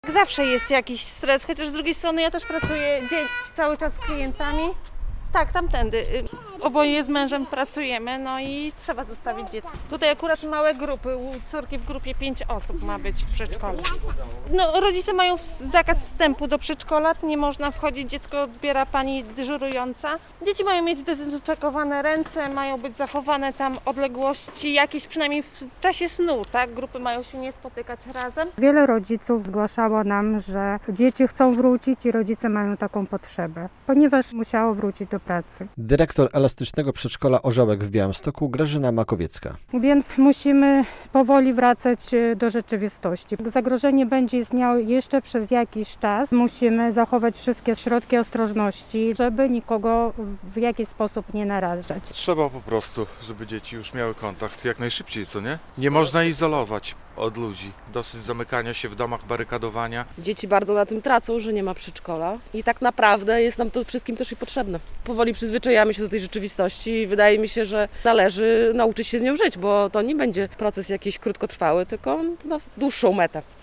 Zawsze jest jakiś stres, chociaż z drugiej strony ja też pracuję cały czas z klientami. Tak, tamtędy. Oboje z mężem pracujemy, no i trzeba zostawić dziecko. Tutaj akurat małe grupy, u córki w grupie 5 osób ma być w przedszkolu. No, rodzice mają zakaz wstępu do przedszkola, nie można wchodzić, dziecko odbiera pani dyżurująca. Dzieci mają mieć dezynfekowane ręce, mają być zachowane tam odległości jakieś, przynajmniej w czasie snu, tak? Grupy mają się nie spotykać razem. Wiele rodziców zgłaszało nam, że dzieci chcą wrócić i rodzice mają taką potrzebę, ponieważ musiało wrócić do pracy. Dyrektor elastycznego przedszkola Orzełek w Białymstoku Grażyna Makowiecka. Więc musimy powoli wracać do rzeczywistości. Zagrożenie będzie istniało jeszcze przez jakiś czas. Musimy zachować wszystkie środki ostrożności, żeby nikogo w jakiś sposób nie narażać. Trzeba po prostu, żeby dzieci już miały kontakt jak najszybciej, co nie? Nie można izolować od ludzi. Dosyć zamykania się w domach, barykadowania. Dzieci bardzo na tym tracą, że nie ma przedszkola i tak naprawdę jest nam to wszystkim też i potrzebne. Powoli przyzwyczajamy się do tej rzeczywistości i wydaje mi się, że należy nauczyć się z nią żyć, bo to nie będzie proces jakiś krótkotrwały, tylko na dłuższą metę.